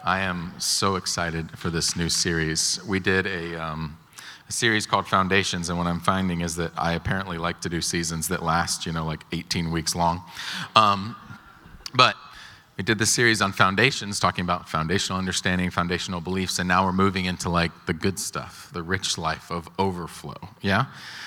I am so excited for this new series. We did a series called Foundations, and what I'm finding is that I apparently like to do seasons that last, like 18 weeks long. But we did this series on foundations, talking about foundational understanding, foundational beliefs, and now we're moving into like the good stuff, the rich life of overflow, yeah?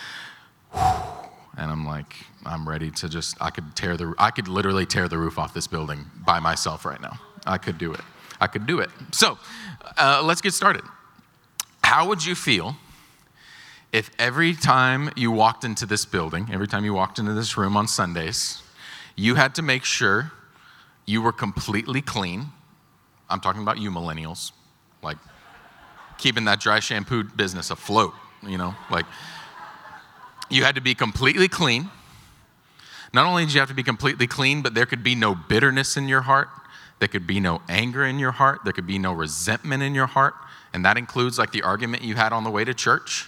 And I'm ready to I could literally tear the roof off this building by myself right now. I could do it. So let's get started. How would you feel if every time you walked into this building, every time you walked into this room on Sundays, you had to make sure you were completely clean? I'm talking about you millennials, like keeping that dry shampoo business afloat, like you had to be completely clean. Not only did you have to be completely clean, but there could be no bitterness in your heart. There could be no anger in your heart. There could be no resentment in your heart. And that includes like the argument you had on the way to church.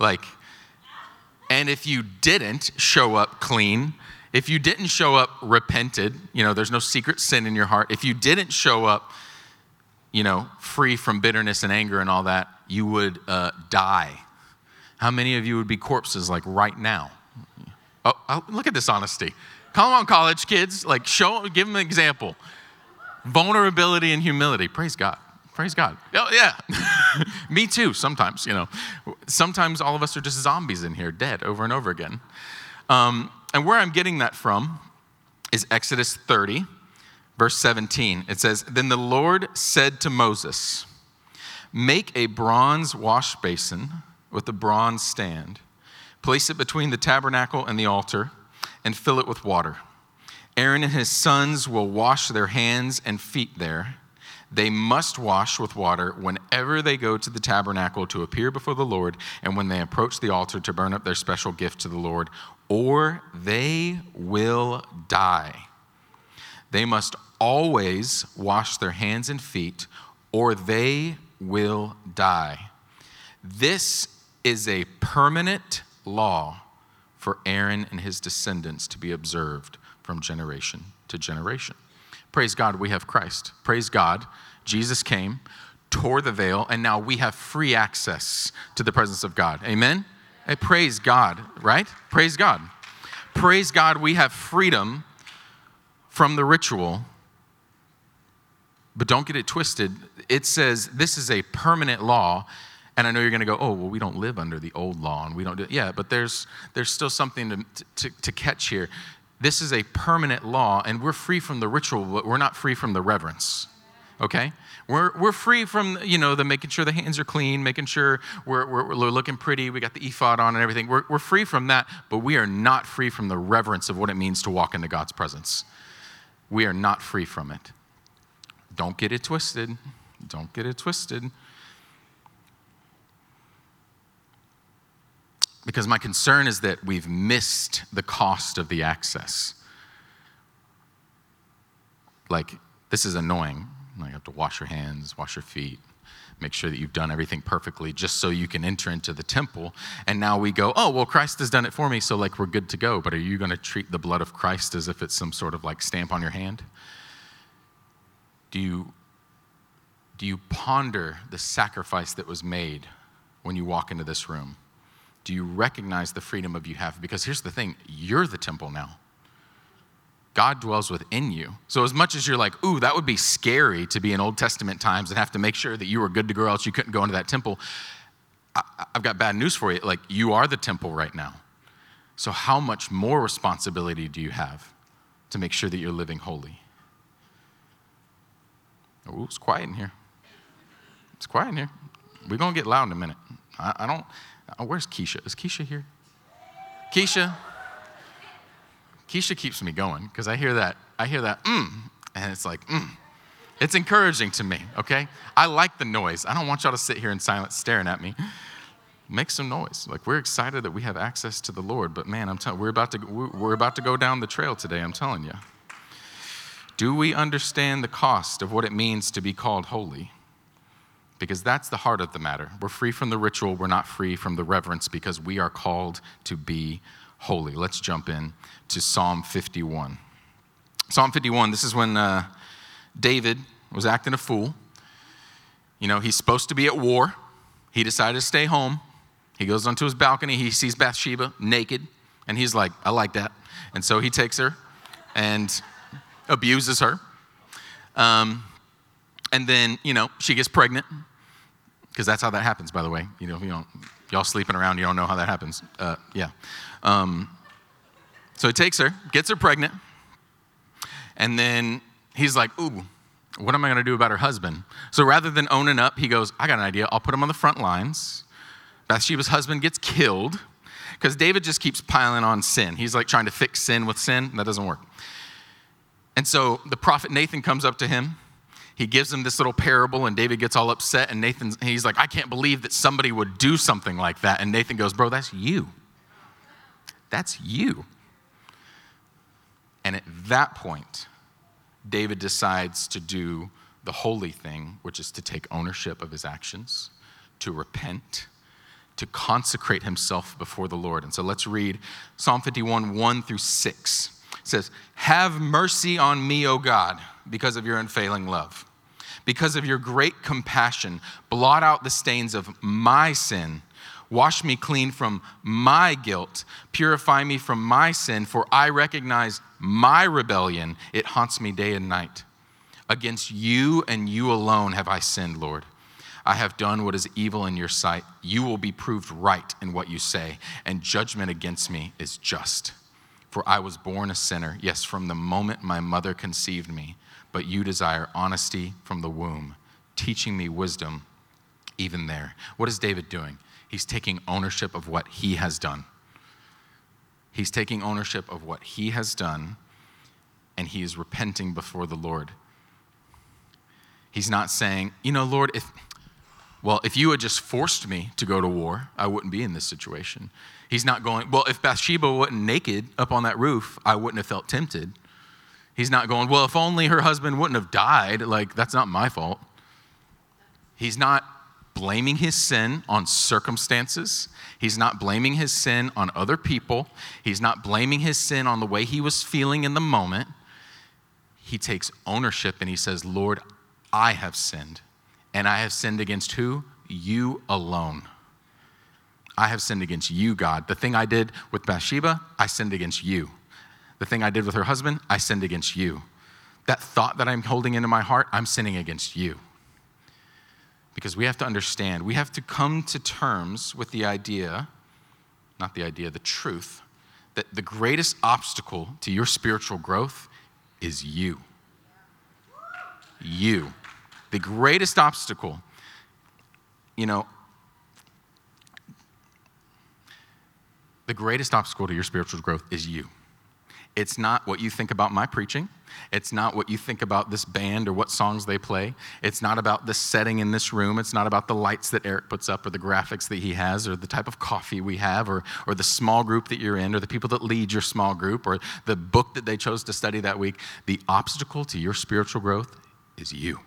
And if you didn't show up clean, if you didn't show up repented, there's no secret sin in your heart. If you didn't show up, free from bitterness and anger and all that, you would die. How many of you would be corpses like right now? Oh, look at this honesty. Come on, college kids, give them an example. Vulnerability and humility. Praise God. Praise God. Oh, yeah. Me too, sometimes, Sometimes all of us are just zombies in here, dead over and over again. And where I'm getting that from is Exodus 30, verse 17. It says, "Then the Lord said to Moses, 'Make a bronze wash basin with a bronze stand. Place it between the tabernacle and the altar and fill it with water. Aaron and his sons will wash their hands and feet there. They must wash with water whenever they go to the tabernacle to appear before the Lord and when they approach the altar to burn up their special gift to the Lord, or they will die. They must always wash their hands and feet, or they will die. This is a permanent law for Aaron and his descendants to be observed from generation to generation.'" Praise God, we have Christ. Praise God, Jesus came, tore the veil, and now we have free access to the presence of God. Amen? Hey, praise God, right? Praise God. Praise God, we have freedom from the ritual. But don't get it twisted. It says this is a permanent law. And I know you're going to go, oh, well, we don't live under the old law, and we don't do it. Yeah, but there's still something to catch here. This is a permanent law, and we're free from the ritual, but we're not free from the reverence, okay? We're free from, the making sure the hands are clean, making sure we're looking pretty, we got the ephod on and everything. We're free from that, but we are not free from the reverence of what it means to walk into God's presence. We are not free from it. Don't get it twisted. Don't get it twisted. Because my concern is that we've missed the cost of the access. This is annoying. You have to wash your hands, wash your feet, make sure that you've done everything perfectly just so you can enter into the temple. And now we go, oh, well, Christ has done it for me, so we're good to go. But are you going to treat the blood of Christ as if it's some sort of stamp on your hand? Do you ponder the sacrifice that was made when you walk into this room? Do you recognize the freedom of you have? Because here's the thing, you're the temple now. God dwells within you. So as much as you're like, ooh, that would be scary to be in Old Testament times and have to make sure that you were good to go, else you couldn't go into that temple. I've got bad news for you. You are the temple right now. So how much more responsibility do you have to make sure that you're living holy? Oh, it's quiet in here. It's quiet in here. We're going to get loud in a minute. Where's Keisha? Is Keisha here? Keisha keeps me going because I hear that, and it's It's encouraging to me, okay? I like the noise. I don't want y'all to sit here in silence staring at me. Make some noise. We're excited that we have access to the Lord, but man, I'm telling we're about to go down the trail today, I'm telling you. Do we understand the cost of what it means to be called holy? Because that's the heart of the matter. We're free from the ritual. We're not free from the reverence because we are called to be holy. Let's jump in to Psalm 51. Psalm 51, this is when David was acting a fool. He's supposed to be at war. He decided to stay home. He goes onto his balcony. He sees Bathsheba naked, and he's like, I like that. And so he takes her and abuses her. And then, she gets pregnant, because that's how that happens, by the way. Y'all sleeping around, you don't know how that happens. Yeah. So he takes her, gets her pregnant, and then he's like, ooh, what am I going to do about her husband? So rather than owning up, he goes, I got an idea. I'll put him on the front lines. Bathsheba's husband gets killed because David just keeps piling on sin. He's like trying to fix sin with sin. That doesn't work. And so the prophet Nathan comes up to him. He gives him this little parable, and David gets all upset. And he's like, I can't believe that somebody would do something like that. And Nathan goes, bro, that's you. That's you. And at that point, David decides to do the holy thing, which is to take ownership of his actions, to repent, to consecrate himself before the Lord. And so let's read Psalm 51, 1-6. It says, have mercy on me, O God, because of your unfailing love. Because of your great compassion, blot out the stains of my sin. Wash me clean from my guilt. Purify me from my sin, for I recognize my rebellion. It haunts me day and night. Against you and you alone have I sinned, Lord. I have done what is evil in your sight. You will be proved right in what you say, and judgment against me is just. For I was born a sinner, yes, from the moment my mother conceived me. But you desire honesty from the womb, teaching me wisdom even there. What is David doing? He's taking ownership of what he has done. He's taking ownership of what he has done, and he is repenting before the Lord. He's not saying, Lord, if you had just forced me to go to war, I wouldn't be in this situation. He's not going, well, if Bathsheba wasn't naked up on that roof, I wouldn't have felt tempted. He's not going, well, if only her husband wouldn't have died, that's not my fault. He's not blaming his sin on circumstances. He's not blaming his sin on other people. He's not blaming his sin on the way he was feeling in the moment. He takes ownership and he says, Lord, I have sinned. And I have sinned against who? You alone. I have sinned against you, God. The thing I did with Bathsheba, I sinned against you. The thing I did with her husband, I sinned against you. That thought that I'm holding into my heart, I'm sinning against you. Because we have to understand, we have to come to terms with the truth, that the greatest obstacle to your spiritual growth is you. You. The greatest obstacle, the greatest obstacle to your spiritual growth is you. It's not what you think about my preaching. It's not what you think about this band or what songs they play. It's not about the setting in this room. It's not about the lights that Eric puts up or the graphics that he has or the type of coffee we have or the small group that you're in or the people that lead your small group or the book that they chose to study that week. The obstacle to your spiritual growth is you.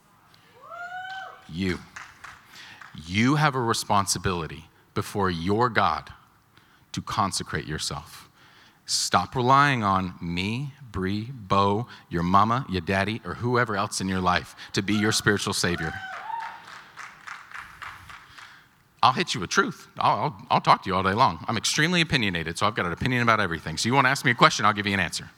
You. You have a responsibility before your God to consecrate yourself. Stop relying on me, Bree, Bo, your mama, your daddy, or whoever else in your life to be your spiritual savior. I'll hit you with truth. I'll talk to you all day long. I'm extremely opinionated, so I've got an opinion about everything. So you want to ask me a question, I'll give you an answer.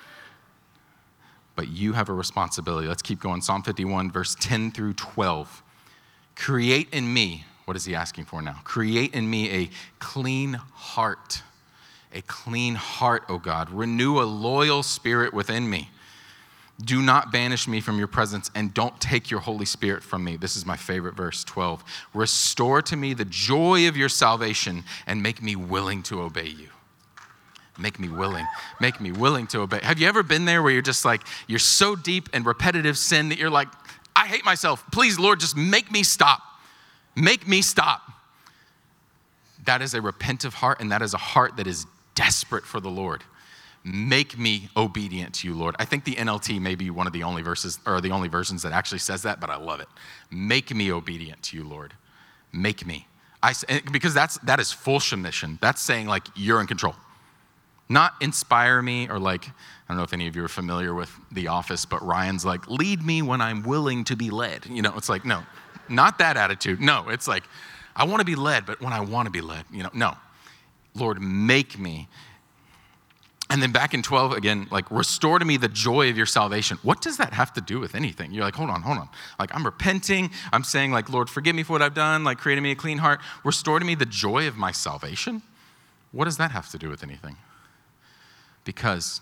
But you have a responsibility. Let's keep going. Psalm 51, verse 10-12. Create in me, what is he asking for now? Create in me a clean heart. A clean heart, O God. Renew a loyal spirit within me. Do not banish me from your presence and don't take your Holy Spirit from me. This is my favorite verse, 12. Restore to me the joy of your salvation and make me willing to obey you. Make me willing. Make me willing to obey. Have you ever been there where you're just like, you're so deep in repetitive sin that you're like, I hate myself. Please, Lord, just make me stop. Make me stop. That is a repentant heart, and that is a heart that is desperate for the Lord. Make me obedient to you, Lord. I think the NLT may be one of the only verses or the only versions that actually says that, but I love it. Make me obedient to you, Lord. Make me. Because that is full submission. That's saying like you're in control. Not inspire me or like, I don't know if any of you are familiar with The Office, but Ryan's like, lead me when I'm willing to be led. It's like, no, Not that attitude. No, it's like, I want to be led, but when I want to be led, no. Lord, make me. And then back in 12, again, like, restore to me the joy of your salvation. What does that have to do with anything? You're like, hold on. Like, I'm repenting. I'm saying, like, Lord, forgive me for what I've done. Like, create in me a clean heart. Restore to me the joy of my salvation. What does that have to do with anything? Because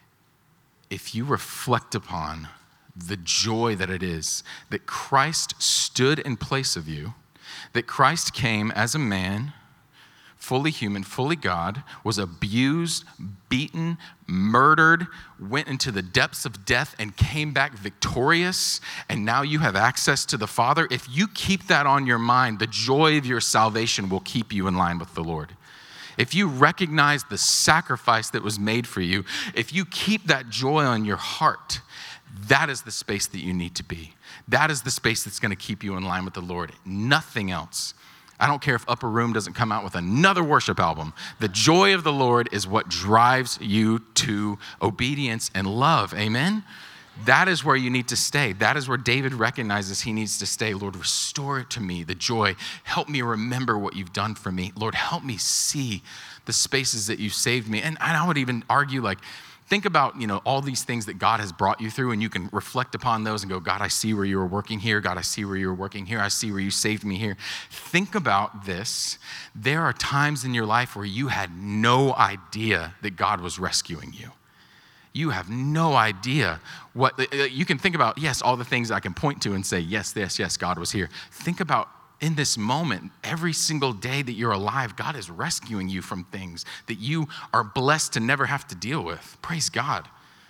if you reflect upon the joy that it is that Christ stood in place of you, that Christ came as a man, fully human, fully God, was abused, beaten, murdered, went into the depths of death and came back victorious, and now you have access to the Father. If you keep that on your mind, the joy of your salvation will keep you in line with the Lord. If you recognize the sacrifice that was made for you, if you keep that joy on your heart, that is the space that you need to be. That is the space that's going to keep you in line with the Lord. Nothing else. I don't care if Upper Room doesn't come out with another worship album. The joy of the Lord is what drives you to obedience and love. Amen? That is where you need to stay. That is where David recognizes he needs to stay. Lord, restore it to me, the joy. Help me remember what you've done for me. Lord, help me see the spaces that you saved me. And I would even argue, like, think about, all these things that God has brought you through, and you can reflect upon those and go, God, I see where you were working here. God, I see where you were working here. I see where you saved me here. Think about this. There are times in your life where you had no idea that God was rescuing you. You have no idea what, you can think about, yes, all the things I can point to and say, yes, God was here. Think about, in this moment, every single day that you're alive, God is rescuing you from things that you are blessed to never have to deal with. Praise God.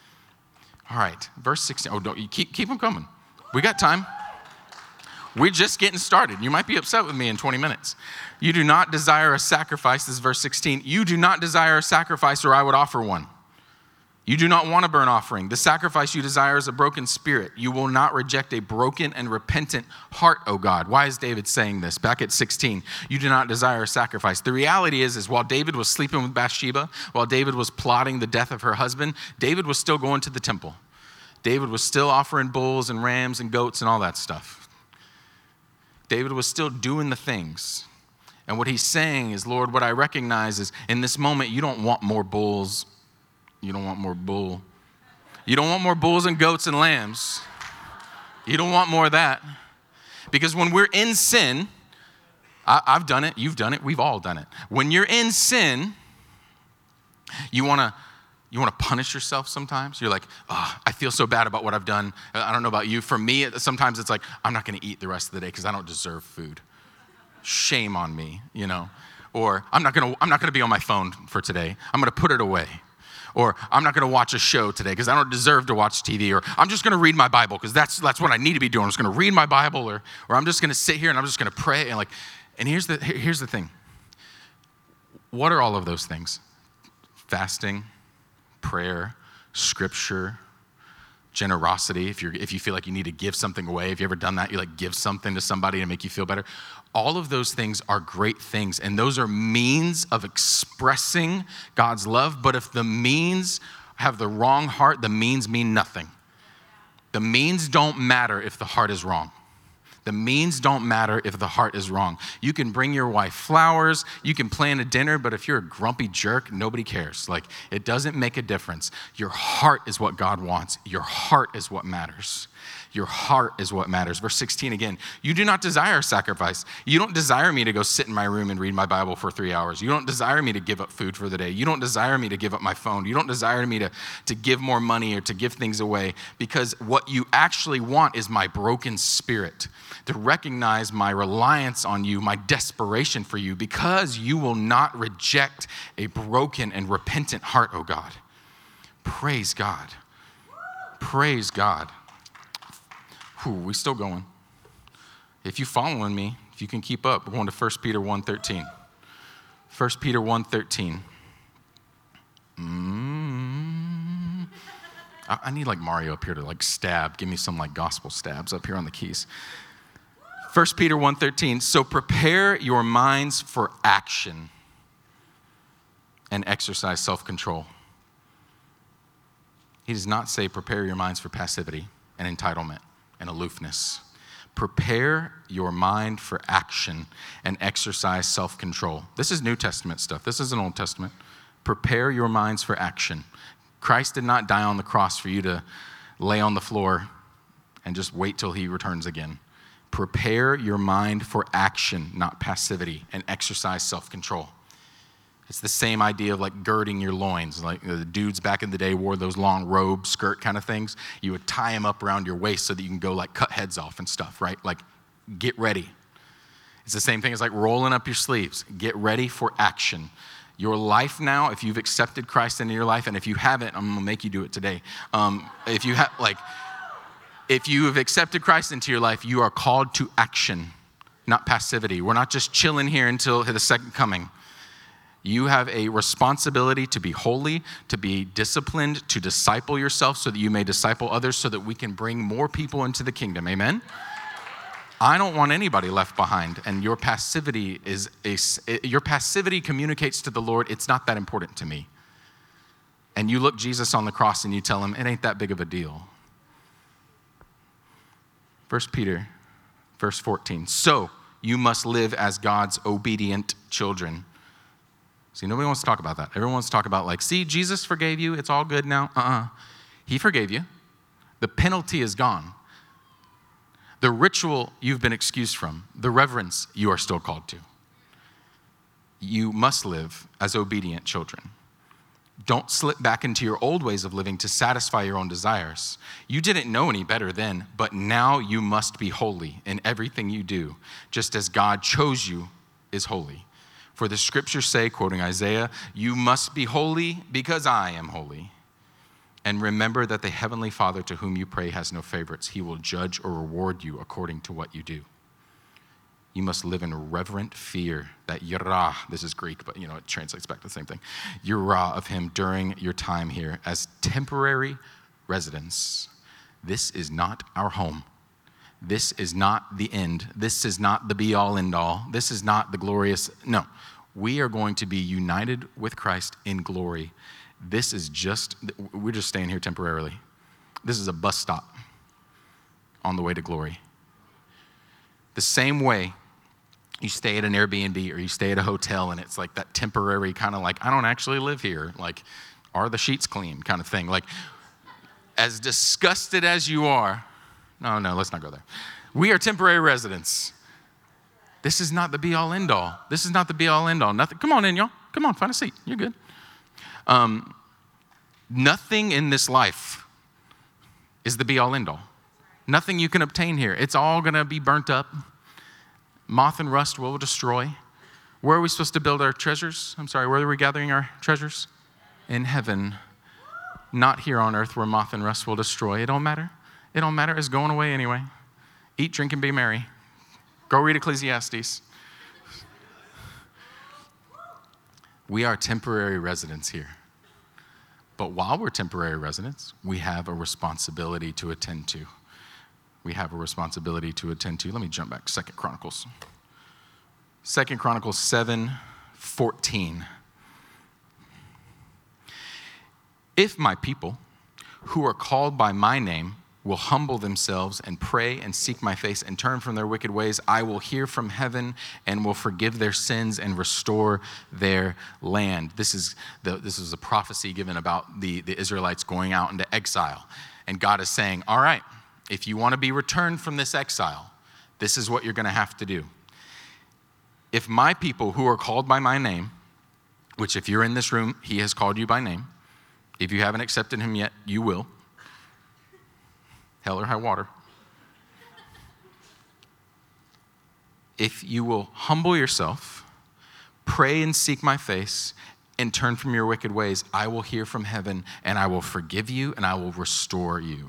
All right, verse 16. Oh, don't you keep them coming. We got time. We're just getting started. You might be upset with me in 20 minutes. You do not desire a sacrifice. This is verse 16. You do not desire a sacrifice, or I would offer one. You do not want a burnt offering. The sacrifice you desire is a broken spirit. You will not reject a broken and repentant heart, O God. Why is David saying this? Back at 16, you do not desire a sacrifice. The reality is while David was sleeping with Bathsheba, while David was plotting the death of her husband, David was still going to the temple. David was still offering bulls and rams and goats and all that stuff. David was still doing the things. And what he's saying is, Lord, what I recognize is in this moment, you don't want more bulls. You don't want more bull. You don't want more bulls and goats and lambs. You don't want more of that. Because when we're in sin, I've done it, you've done it, we've all done it. When you're in sin, you want to punish yourself sometimes. You're like, oh, I feel so bad about what I've done. I don't know about you. For me, sometimes it's like, I'm not going to eat the rest of the day because I don't deserve food. Shame on me, Or I'm not going to be on my phone for today. I'm going to put it away. Or I'm not going to watch a show today because I don't deserve to watch TV. Or I'm just going to read my Bible because that's what I need to be doing. I'm just going to read my Bible, or I'm just going to sit here and I'm just going to pray. And here's the thing. What are all of those things? Fasting, prayer, scripture, generosity. If you feel like you need to give something away, have you ever done that? You give something to somebody to make you feel better. All of those things are great things, and those are means of expressing God's love. But if the means have the wrong heart, the means mean nothing. The means don't matter if the heart is wrong. The means don't matter if the heart is wrong. You can bring your wife flowers, you can plan a dinner, but if you're a grumpy jerk, nobody cares. It doesn't make a difference. Your heart is what God wants. Your heart is what matters. Your heart is what matters. Verse 16 again, you do not desire sacrifice. You don't desire me to go sit in my room and read my Bible for 3 hours. You don't desire me to give up food for the day. You don't desire me to give up my phone. You don't desire me to give more money or to give things away, because what you actually want is my broken spirit, to recognize my reliance on you, my desperation for you, because you will not reject a broken and repentant heart, oh God. Praise God. Praise God. We still going. If you're following me, if you can keep up, we're going to 1 Peter 1:13. 1 Peter 1:13. I need Mario up here to stab. Give me some gospel stabs up here on the keys. 1 Peter 1:13. So prepare your minds for action and exercise self-control. He does not say prepare your minds for passivity and entitlement and aloofness. Prepare your mind for action and exercise self-control. This is New Testament stuff. This isn't Old Testament. Prepare your minds for action. Christ did not die on the cross for you to lay on the floor and just wait till he returns again. Prepare your mind for action, not passivity, and exercise self-control. It's the same idea of like girding your loins. Like the dudes back in the day wore those long robe skirt kind of things. You would tie them up around your waist so that you can go like cut heads off and stuff, right? Like get ready. It's the same thing as like rolling up your sleeves. Get ready for action. Your life now, if you've accepted Christ into your life, and if you haven't, I'm gonna make you do it today. If you have accepted Christ into your life, you are called to action, not passivity. We're not just chilling here until the second coming. You have a responsibility to be holy, to be disciplined, to disciple yourself so that you may disciple others so that we can bring more people into the kingdom. Amen? I don't want anybody left behind, and your passivity communicates to the Lord, it's not that important to me. And you look Jesus on the cross and you tell him, it ain't that big of a deal. 1 Peter, verse 14. So you must live as God's obedient children. See, nobody wants to talk about that. Everyone wants to talk about like, see, Jesus forgave you. It's all good now. He forgave you. The penalty is gone. The ritual you've been excused from. The reverence you are still called to. You must live as obedient children. Don't slip back into your old ways of living to satisfy your own desires. You didn't know any better then, but now you must be holy in everything you do, just as God chose you is holy. For the scriptures say, quoting Isaiah, you must be holy because I am holy. And remember that the heavenly Father to whom you pray has no favorites. He will judge or reward you according to what you do. You must live in reverent fear, that yirah, this is Greek, but it translates back to the same thing. Yirah of him during your time here as temporary residents. This is not our home. This is not the end. This is not the be-all, end-all. This is not the glorious. No, we are going to be united with Christ in glory. We're just staying here temporarily. This is a bus stop on the way to glory. The same way you stay at an Airbnb or you stay at a hotel and it's like that temporary kind of like, I don't actually live here. Like, are the sheets clean kind of thing? Like, as disgusted as you are, no, let's not go there. We are temporary residents. This is not the be-all, end-all. This is not the be-all, end-all. Nothing. Come on in, y'all. Come on, find a seat. You're good. Nothing in this life is the be-all, end-all. Nothing you can obtain here. It's all going to be burnt up. Moth and rust will destroy. Where are we supposed to build our treasures? Where are we gathering our treasures? In heaven. Not here on earth where moth and rust will destroy. It don't matter. It don't matter. It's going away anyway. Eat, drink, and be merry. Go read Ecclesiastes. We are temporary residents here. But while we're temporary residents, we have a responsibility to attend to. Let me jump back. 2 Chronicles. 2 Chronicles 7:14. If my people who are called by my name will humble themselves and pray and seek my face and turn from their wicked ways, I will hear from heaven and will forgive their sins and restore their land. This is a prophecy given about the Israelites going out into exile. And God is saying, all right, if you want to be returned from this exile, this is what you're going to have to do. If my people who are called by my name, which if you're in this room, he has called you by name. If you haven't accepted him yet, you will. Hell or high water. If you will humble yourself, pray and seek my face, and turn from your wicked ways, I will hear from heaven, and I will forgive you, and I will restore you.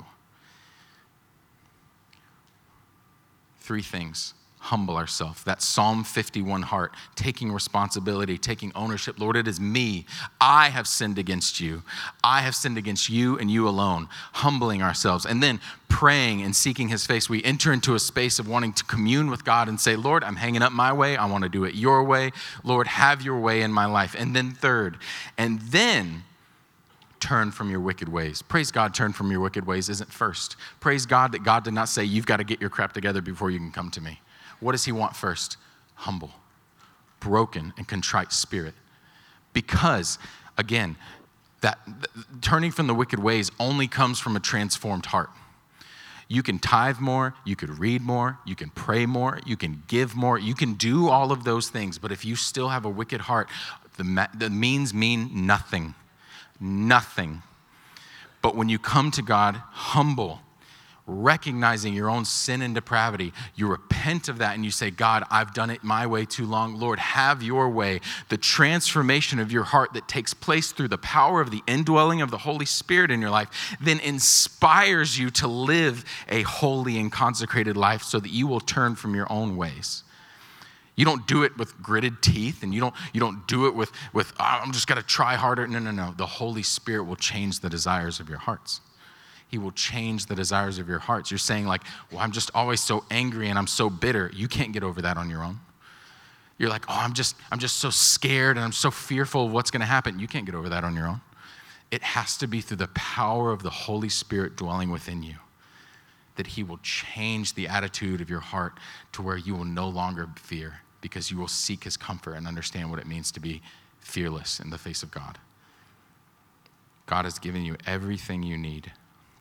3 things. Humble ourselves. That Psalm 51 heart, taking responsibility, taking ownership. Lord, it is me. I have sinned against you. I have sinned against you and you alone. Humbling ourselves. And then praying and seeking his face. We enter into a space of wanting to commune with God and say, Lord, I'm hanging up my way. I want to do it your way. Lord, have your way in my life. And then third, and then turn from your wicked ways. Praise God, turn from your wicked ways isn't first. Praise God that God did not say, you've got to get your crap together before you can come to me. What does he want first? Humble, broken, and contrite spirit. Because, again, that turning from the wicked ways only comes from a transformed heart. You can tithe more, you could read more, you can pray more, you can give more, you can do all of those things, but if you still have a wicked heart, the means mean nothing. Nothing. But when you come to God humble, recognizing your own sin and depravity, you repent of that and you say, God, I've done it my way too long. Lord, have your way. The transformation of your heart that takes place through the power of the indwelling of the Holy Spirit in your life then inspires you to live a holy and consecrated life so that you will turn from your own ways. You don't do it with gritted teeth, and you don't do it with I'm just got to try harder. No. The Holy Spirit will change the desires of your hearts. He will change the desires of your hearts. You're saying like, well, I'm just always so angry and I'm so bitter. You can't get over that on your own. You're like, oh, I'm just so scared and I'm so fearful of what's going to happen. You can't get over that on your own. It has to be through the power of the Holy Spirit dwelling within you that he will change the attitude of your heart to where you will no longer fear, because you will seek his comfort and understand what it means to be fearless in the face of God. God has given you everything you need.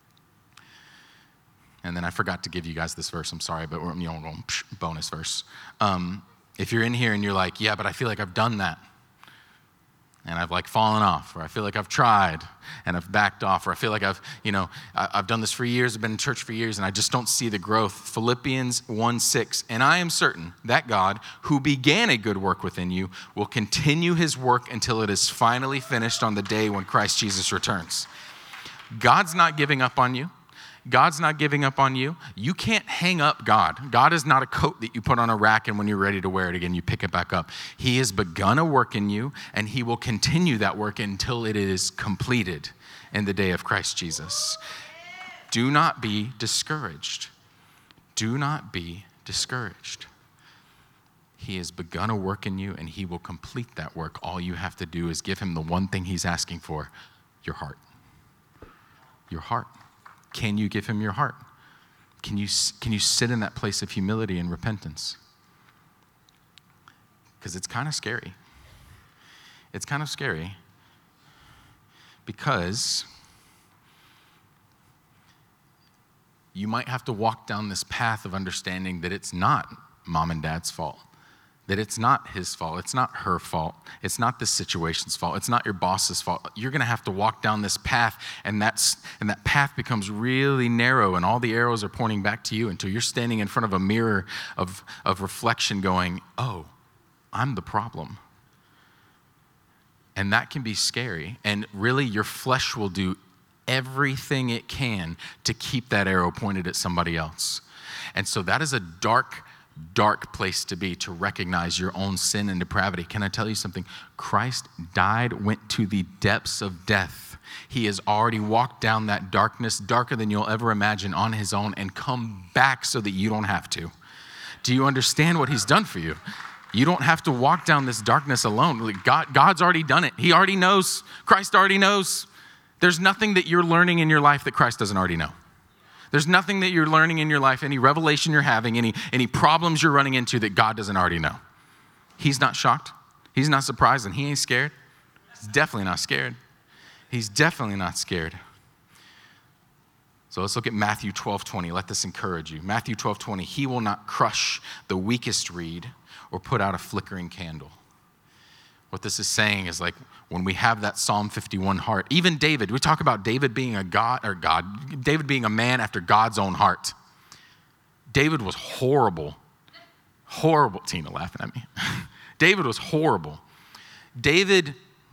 And then I forgot to give you guys this verse. I'm sorry, but we're going bonus verse. If you're in here and you're like, yeah, but I feel like I've done that, and I've like fallen off, or I feel like I've tried and I've backed off, or I feel like I've done this for years, I've been in church for years, and I just don't see the growth. Philippians 1:6, and I am certain that God, who began a good work within you, will continue his work until it is finally finished on the day when Christ Jesus returns. God's not giving up on you. God's not giving up on you. You can't hang up God. God is not a coat that you put on a rack and when you're ready to wear it again, you pick it back up. He has begun a work in you, and he will continue that work until it is completed in the day of Christ Jesus. Do not be discouraged. Do not be discouraged. He has begun a work in you, and he will complete that work. All you have to do is give him the one thing he's asking for, your heart. Your heart. Can you give him your heart? Can you sit in that place of humility and repentance? Because it's kind of scary. It's kind of scary because you might have to walk down this path of understanding that it's not mom and dad's fault. That it's not his fault, it's not her fault, it's not this situation's fault, it's not your boss's fault. You're gonna have to walk down this path, and that path becomes really narrow, and all the arrows are pointing back to you until you're standing in front of a mirror of reflection going, oh, I'm the problem. And that can be scary, and really your flesh will do everything it can to keep that arrow pointed at somebody else. And so that is a dark place to be, to recognize your own sin and depravity. Can I tell you something? Christ died, went to the depths of death. He has already walked down that darkness, darker than you'll ever imagine, on his own, and come back so that you don't have to. Do you understand what he's done for you? You don't have to walk down this darkness alone. God's already done it. He already knows. Christ already knows. There's nothing that you're learning in your life that Christ doesn't already know. There's nothing that you're learning in your life, any revelation you're having, any problems you're running into that God doesn't already know. He's not shocked. He's not surprised, and he ain't scared. He's definitely not scared. He's definitely not scared. So let's look at Matthew 12:20. Let this encourage you. Matthew 12:20, he will not crush the weakest reed or put out a flickering candle. What this is saying is like when we have that Psalm 51 heart, even David, we talk about David being David being a man after God's own heart. David was horrible. Tina laughing at me. David was horrible. David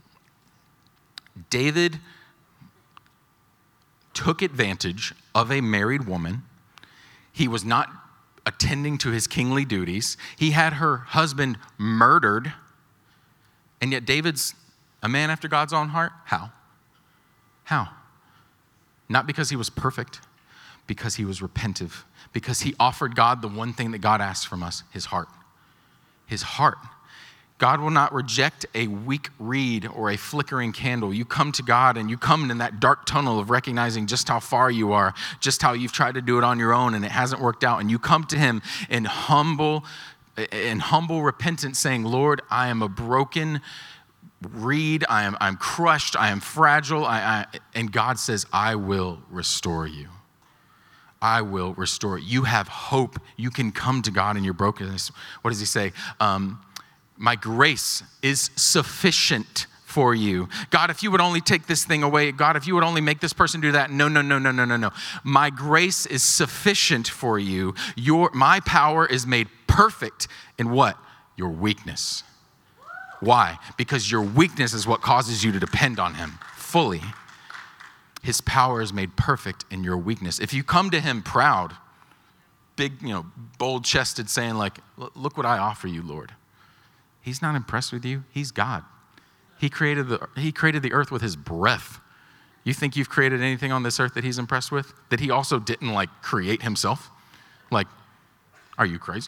took advantage of a married woman. He was not attending to his kingly duties. He had her husband murdered. And yet David's a man after God's own heart? How? Not because he was perfect, because he was repentive, because he offered God the one thing that God asked from us, his heart. His heart. God will not reject a weak reed or a flickering candle. You come to God and you come in that dark tunnel of recognizing just how far you are, just how you've tried to do it on your own and it hasn't worked out. And you come to him in humble repentance saying, Lord, I am a broken reed. I'm crushed. I am fragile. And God says, I will restore you. I will restore you. You have hope. You can come to God in your brokenness. What does he say? My grace is sufficient for you. God, if you would only take this thing away. God, if you would only make this person do that. No. My grace is sufficient for you. My power is made perfect in what? Your weakness. Why? Because your weakness is what causes you to depend on him fully. His power is made perfect in your weakness. If you come to him proud, big, bold-chested, saying like, look what I offer you, Lord. He's not impressed with you. He's God. He created the earth with his breath. You think you've created anything on this earth that he's impressed with? That he also didn't create himself? Are you crazy?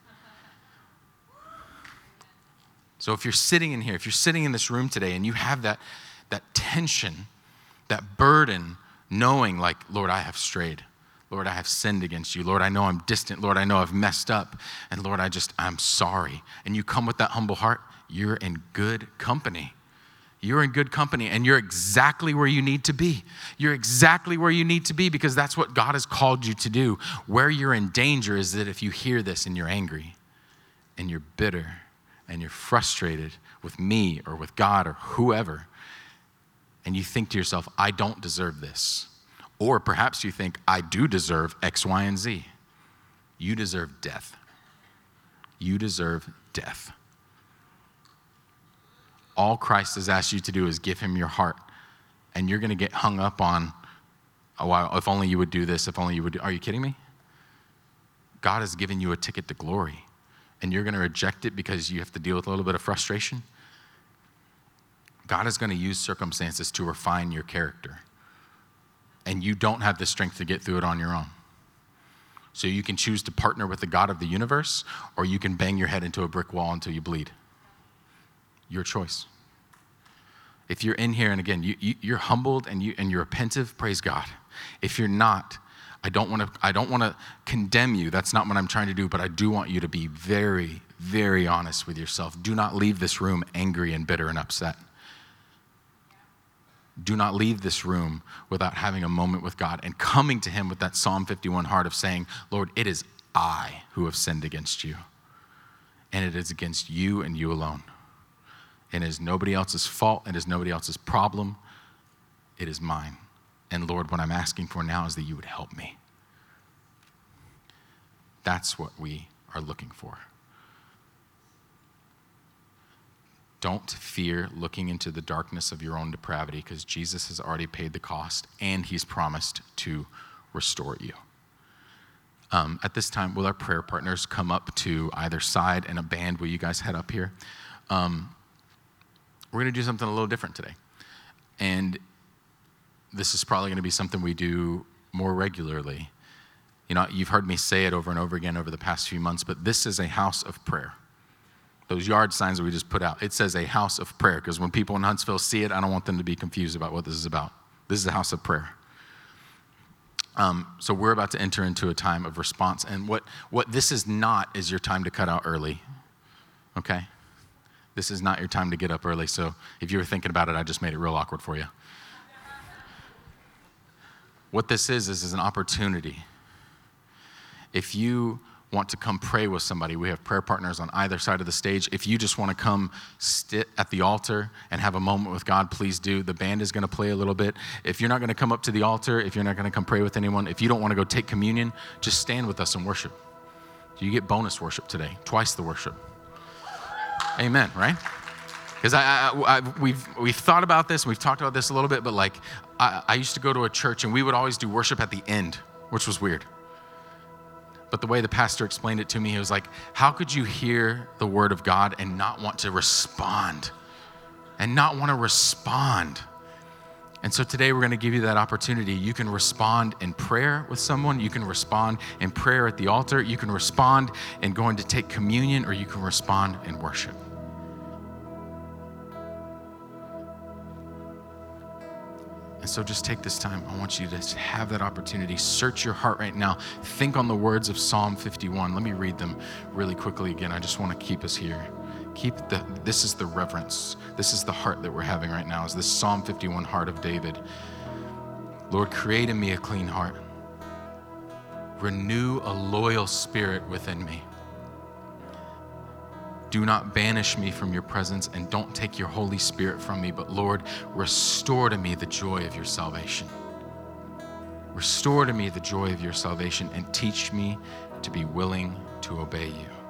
So if you're sitting in here, if you're sitting in this room today and you have that tension, that burden, knowing Lord, I have strayed. Lord, I have sinned against you. Lord, I know I'm distant. Lord, I know I've messed up. And Lord, I'm sorry. And you come with that humble heart, you're in good company. You're in good company and you're exactly where you need to be. You're exactly where you need to be because that's what God has called you to do. Where you're in danger is that if you hear this and you're angry and you're bitter and you're frustrated with me or with God or whoever, and you think to yourself, I don't deserve this. Or perhaps you think, I do deserve X, Y, and Z. You deserve death. You deserve death. All Christ has asked you to do is give him your heart. And you're going to get hung up on, if only you would do this, if only you would do. Are you kidding me? God has given you a ticket to glory. And you're going to reject it because you have to deal with a little bit of frustration. God is going to use circumstances to refine your character. And you don't have the strength to get through it on your own. So you can choose to partner with the God of the universe, or you can bang your head into a brick wall until you bleed. Your choice. If you're in here, and again, you're humbled and you're repentive, praise God. If you're not, I don't want to condemn you. That's not what I'm trying to do, but I do want you to be very, very honest with yourself. Do not leave this room angry and bitter and upset. Do not leave this room without having a moment with God and coming to him with that Psalm 51 heart of saying, Lord, it is I who have sinned against you. And it is against you and you alone. And it is nobody else's fault. It is nobody else's problem. It is mine. And Lord, what I'm asking for now is that you would help me. That's what we are looking for. Don't fear looking into the darkness of your own depravity because Jesus has already paid the cost and he's promised to restore you. At this time, will our prayer partners come up to either side and a band? Will you guys head up here? We're going to do something a little different today. And this is probably going to be something we do more regularly. You've heard me say it over and over again over the past few months, but this is a house of prayer. Those yard signs that we just put out, it says a house of prayer, because when people in Huntsville see it, I don't want them to be confused about what this is about. This is a house of prayer. So we're about to enter into a time of response. And what this is not is your time to cut out early, okay? This is not your time to get up early. So if you were thinking about it, I just made it real awkward for you. What this is an opportunity. If you want to come pray with somebody, we have prayer partners on either side of the stage. If you just want to come sit at the altar and have a moment with God, please do. The band is going to play a little bit. If you're not going to come up to the altar, if you're not going to come pray with anyone, if you don't want to go take communion, just stand with us and worship. You get bonus worship today, twice the worship. Amen, right? Because we've thought about this, we've talked about this a little bit, but I used to go to a church and we would always do worship at the end, which was weird. But the way the pastor explained it to me, he was like, how could you hear the word of God and not want to respond? And so today we're going to give you that opportunity. You can respond in prayer with someone. You can respond in prayer at the altar. You can respond in going to take communion, or you can respond in worship. And so just take this time. I want you to have that opportunity. Search your heart right now. Think on the words of Psalm 51. Let me read them really quickly again. I just want to keep us here. This is the reverence. This is the heart that we're having right now, is this Psalm 51 heart of David. Lord, create in me a clean heart. Renew a loyal spirit within me. Do not banish me from your presence, and don't take your Holy Spirit from me, but Lord, restore to me the joy of your salvation. Restore to me the joy of your salvation and teach me to be willing to obey you.